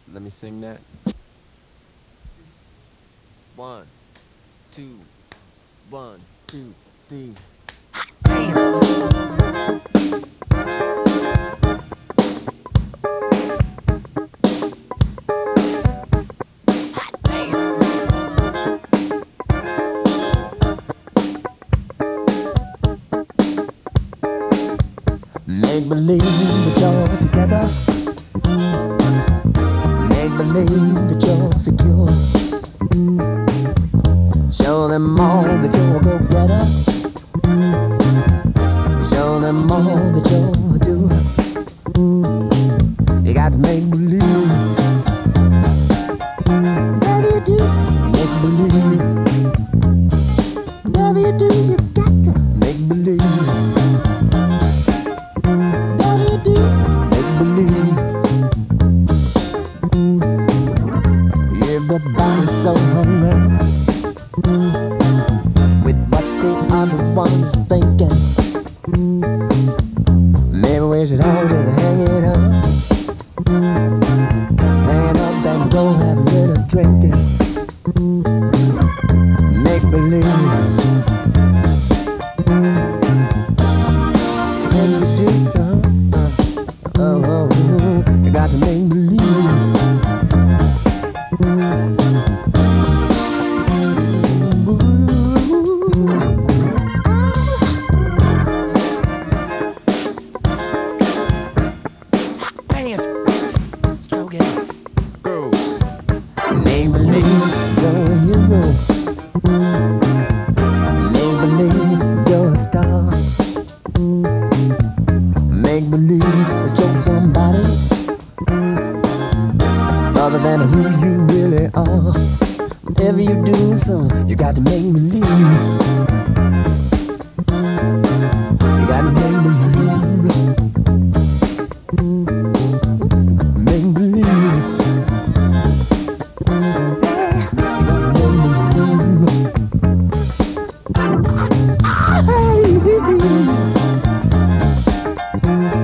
Let me sing that. One, two, one, two, three. Make believe that you're together. Make believe that you're secure. Show them all that you're a go-getter. Show them all that you're a doer. You got to make believe. Whatever you do, make believe. Whatever you do, you got to make believe. Make believe. Everybody's so hungry with what the other one's thinking. Maybe we should all just hang it up. Hang it up and go have a little drinking. Make believe. Can you do something? Oh, you got to make believe. Dance, stroke it, Go. make believe you're a hero. Make believe you're a star. Make believe that you're somebody other than who you really are. Whatever you do, son, you got to make believe. You got to make believe. Make believe. Make believe.